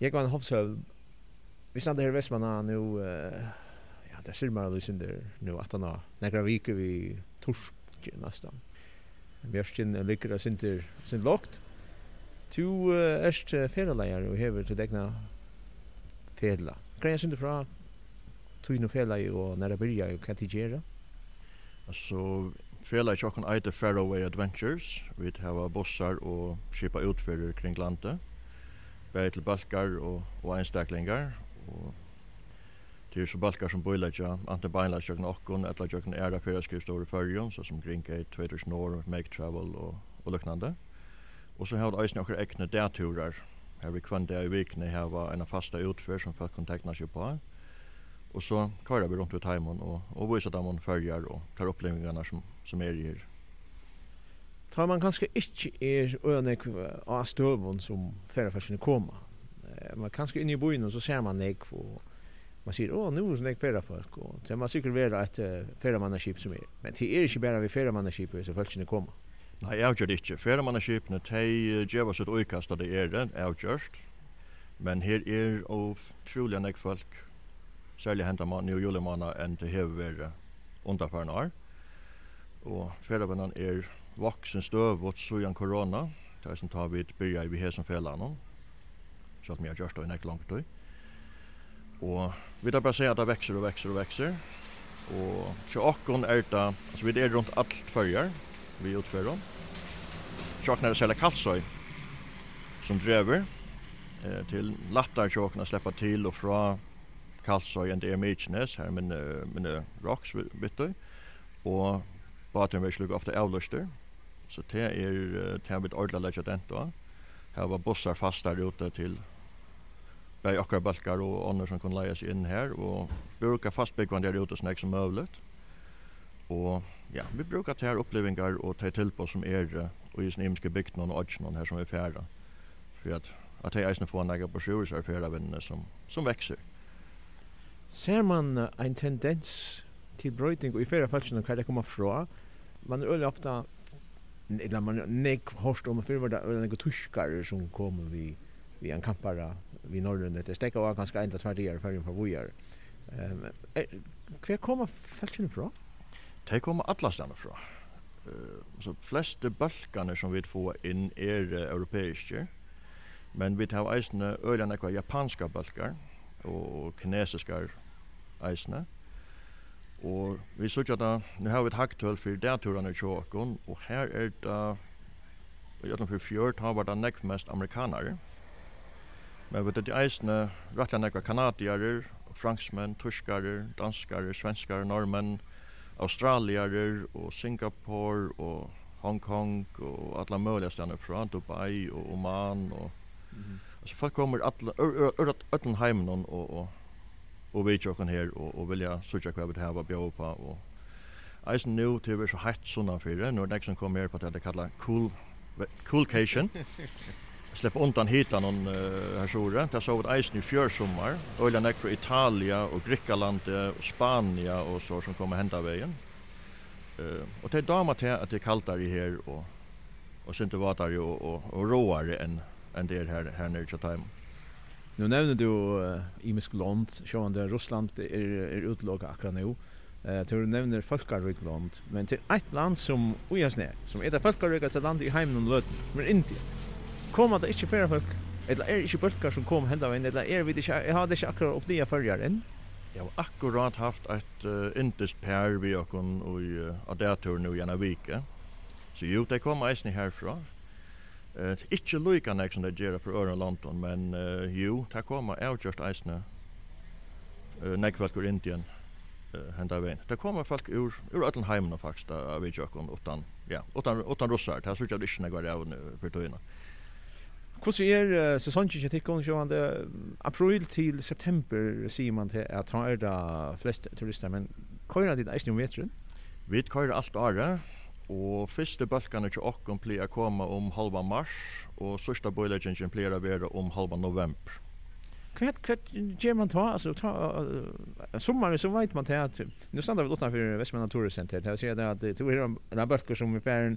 Jag var en Hovsöv. Vi stannade här i Västmanna nu, ja, där ser man lyssnar nu att han har några veckor vi torsk nästan. Mjörskin ligger där sin lågt. Tu erst ferieläger och häver till degna fedla. Kan jag synda fra tog fela och när det börjar och kan tigera? Alltså fela jag kan äta Fairway Adventures. Vi har bussar och skipa ut för kring landet. Bättre till balkar och einstaklingar och det är så balkar som boilaja antingen beinlagsjökna okkon eller jökna era ferieskrivstor i Färjön så som Gringate, 2000 år, Make Travel och liknande. Och så har det också några egna daturer. Här vi kvann det i veckan har en fasta utför som folk kan teckna sig på. Och så körar vi runt ut hemmen och visar dem följer och tar upplevelserna som är i här. Tar man kanske inte önek av stövon som färgfärsen kommer. Man kanske in i bojen så ser man nek och man säger nu är det färgfolk och så man säkert vara ett färgmannaskip som är. Men det är inte bara vi färgmannaskip så färgfärsen kommer. Nej, jag gör det inte. Färgmannaskipene de ger oss ett utkast av det är avgjort. Men här är av troliga nek folk särskilt hämtar man nu julemånad än det har varit underförna år. Och färgmannen är vuxen stöv åt sujan corona. Det som tar vi börja i här som fällan. Så att vi har gjort det i nek långt tid. Och vi där bara säga att det växer och växer och växer. Och så åkon är det, alltså vi är runt allt följer. Vi utför dem. Tjocknar det sälja kalsoj som driver till lattar tjockna släppa till och från kalsoj än det är Mykines här med rocks bitte och baten vill sluga ofta avluster. Så det är tämligt ordentligt lägget då. Här var bussar fast där ute till bäj och balkar och andra som kan lägga sig in här och brukar fastbyggande där ute så mycket som möjligt. Och ja, vi brukar ta här upplevelser och ta till på som är och i snimske bygden och någon här som är färda. För att det är få några broschyrer så är färda vänner som växer. Ser man en tendens till brytning och i flera fall kan det komma från. Man är ofta eller man nek hörst om för vad några tyskar som kommer vi en kampare vi norrön det stäcka var ganska ända två dagar för vi är. Kvar kommer fallen från? Det kommer alla stanna från. Så flesta balkarna som vi får in är europeiska. Men vi har eisne öliga japanska balkar och kinesiska eisne. Och vi såg att nu har vi ett hacktull för datorerna i Tjåkon och här är det jag för fjört har varit näck mest amerikanare. Men vet det eisne rätt näck kanadier, fransmän, tyskar, danskar, svenskar, norrmän, australier och Singapore och Hong Kong och alla möjliga ställen från Dubai och Oman och alltså folk kommer alla hemmen och vi tjockar här och vilja söka kvar det här var bjöd på och eisen nu till vi så hett såna för det när det som kommer här på att det kallar coolcation släpp undan hit någon här såre det så att eisen i försommar och eller näck för Italien och Grekland och Spanien och så som kommer hända vägen och det damer till att det är kallt där i här och sen det var där och råare än det här nere i time. Nu nämner du imisk land, sjående Ryssland är utlåga akkurat nu. Du nämner folkarik land, men till ett land som ojasnä, som är det folkarikaste land i heimen och löten, men Indien. Kommer det inte flera folk, eller är det inte bulkar som kommer hända in, eller är vi det har det inte akkurat uppdia följare än? Jag har akkurat haft ett indiskt pär vid okon och dator nu i en vecka. Så jo, det kommer eisen härifrån. Ikke lika nek som det gjør for øren London, men jo, det kommer avgjort eisne nek folk ur Indien henda veien. Det kommer folk ur Ötlenheimen faktisk av vidtjøkken utan russar. Det har sett jeg ikke nek var av for tøyene. Hvordan er sesongkjetikken sjående april til september sier man til at han er da flest turister, men hva er det eisne om vetren? Vi kører alt året. Og første balkene til åkken pleier å komme halva mars, og sørste bøylegjengen pleier å være halva november. Hva gjør man ta? Altså, sommeren så vet man til at, nå stander vi utenfor Vestmanna Touriscenter, det sier at det er en balker som er ferdig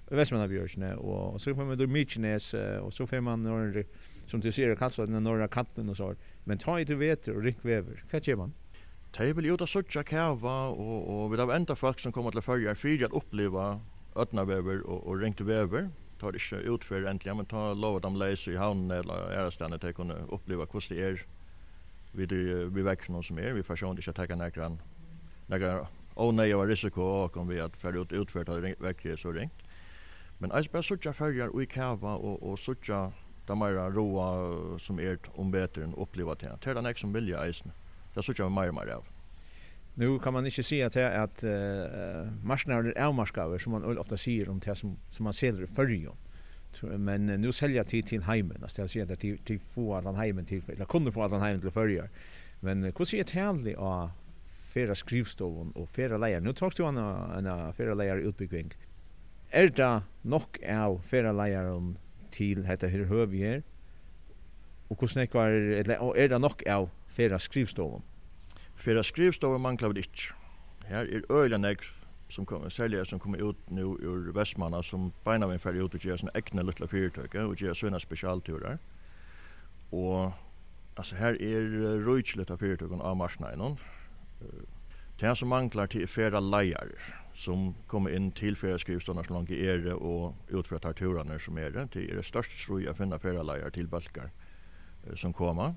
Västmannabjörsen och så får man då Mykonos och så får man norr som du ser kanske den norra kanten och så. Men ta inte vet och rinkväver. Vad gör man? Det vill ju ta sortja kava och vi har ända folk som kommer till förra för att uppleva öppnaväver och rinkväver. Tar det inte ut för äntligen men ta lov att de läser i hamn eller ärstande att kunna uppleva hur det är vid växten som är. Vi får inte ta några nej och risiko och om vi att för utföra växter så ringt. Men alltså bara sortja färger i kava och sortja de mera roa som är bättre än uppleva det. Det är den som vilja isen. Det sortja mer av. Nu kan man inte säga att marknaden är avmarskaver som man ofta säger om det som man säljer i förrjon. Men nu säljer jag till heimen. Alltså jag säger att till få den heimen till eller kunde få den heimen till förrjar. Men hur ser det härligt av färra skrivstoven och färra lejer? Nu tar du en färra lejer utbyggning. Är det nog av färra lejaren till detta här hör vi här? Och hur snäckar är det nog av färra skrivstoven? Färra skrivstoven manglar vi inte. Här är öliga som kommer sälja som kommer ut nu ur Västmanna som beina med färdig ut och ger sina egna lilla företag och ger såna specialturer. Och alltså här är rujtsligt av företagen av marknaden. Det här som manglar till färra lejar som kommer in till färra skrivstovarna så långt är det och utför tarturarna som är det. Det är det största stroj att finna färra lejar till balkar som kommer.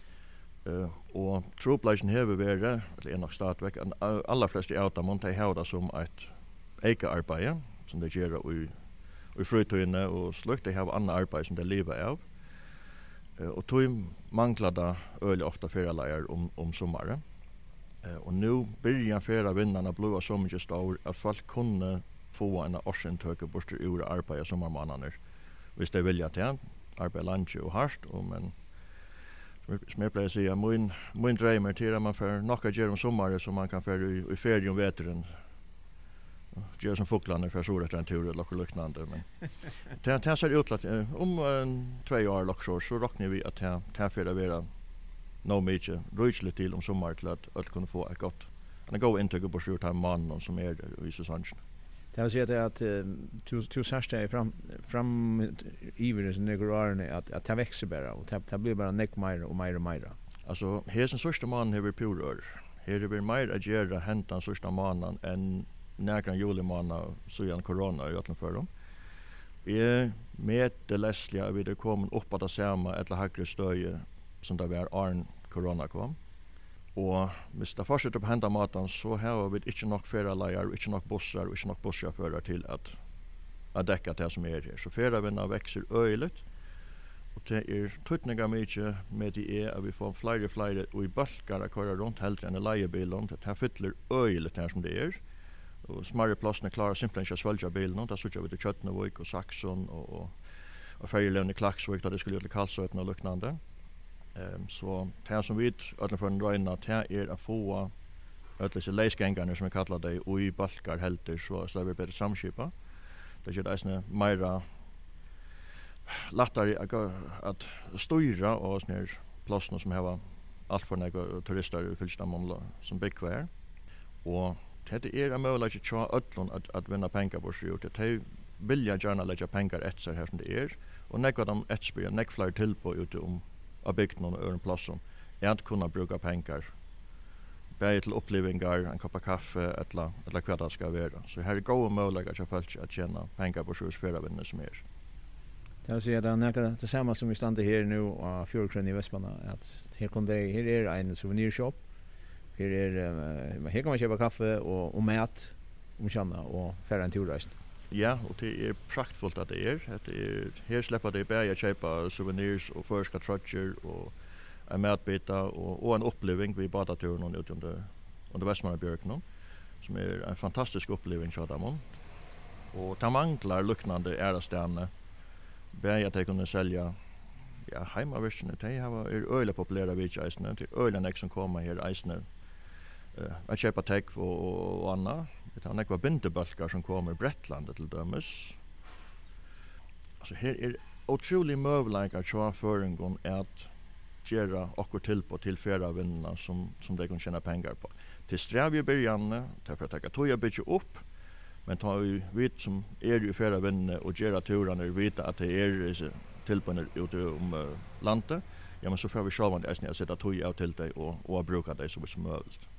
Och troplagen här vill vara eller en av startverk alla flesta av dem de har det som ett eka arbete som de gör i fritiden och slut de har andra arbete som de lever av. Och tog manglade öl ofta ferieläger om sommaren. Och nu börjar färra vinnarna blåa så mycket stor att folk kunde få en årsintöke bort ur arbete sommarmånader. Hvis de vill det arbeta lunch och harst och men som jag pleier å si, min drømmer til at man får nokka gjøre om sommaren som man kan få i ferie om veteren. Gjøre som fuglarna för så etter en tur eller noe liknande. Men det ser ut til at om 2 år så råkner vi at det får være nå mye ryselig til om sommaren til at alt kunne få et godt. En god inntrykk på sjurt av mannen som er i säsongen. Det vill säga att du särskilt fram ivrigt några år att det växer bara och det blir bara näck mer och mer. Alltså här som första man har purör. Här är det mer att göra häntan första mannen än några julemånad så igen corona i alla fall. Jag med det läsliga vi det kommer upp att det samma eller högre stöje som det var arn corona kom. Og hvis det fortsetter på henta maten, så har vi ikke nok ferieleier, ikke nok bussar, og ikke nok busssjåfører til at dekka det som er her. Så ferievinna vekser øyligt, og det er tøytninga mykje med det at vi får flere og i balkar å køra rundt heldre enn i leiebilen, det her fyller øyligt her som det er. Og smarre plassene klarer simpelthen ikke å svelge bilen, da sutja vi til Kjøtnevik og Saxon og ferjelevn i Klaksvik, da det skulle gjøre til Kalsøyten og luknande. Så det som vi ödla för en röjna det är att få ödla sig leisgängarna som vi kallar det och i balkar helter så det blir bättre samskipa. Det gör det mera lättare att styra och såna platser som har allt för några turister i Fylstamon som bekvär. Och det är en möjlighet att vinna pengar på sig. Det vill jag gärna lägga pengar efter här som det är. Och när de etspyr, när fler till på ute av bygden och ören platsen är att kunna bruka pengar bära till upplevelser, en kopp kaffe eller vad det ska vara. Så här är goda möjligheter att tjäna pengar på sjusfärravinnor som är. Det vill säga att det är samma som vi stannar här nu av Fjordkrön i Västmanna att här är en souvenirshop. Här kan man köpa kaffe och mat om tjäna och färra en turreis. Ja, och det är praktfullt att det är. Här släpper det bara att köpa souvenirs och förska trotcher och en matbita och en upplevelse vid badaturen ut under Västmannabjörken som är en fantastisk upplevelse av dem. Och de manglar luknande ärastärne. Bara att de kunde sälja heimaversioner. De är öliga populära vid eisne. Det är öliga som kommer här eisne. Att köpa täck och annat. Det är några bindebalkar som kommer i Brettlandet till dömes. Alltså här är otroligt möjligheter till föringen att göra och tillpå till flera vinnarna som de kan tjäna pengar på. Till sträv i början, därför att jag tog jag bygga upp, Men tar vi som i flera vänner och gera turarna vita att det är tillbörna ute landet, ja men så får vi själva det att sätta tog av till dig och bruka det så som möjligt.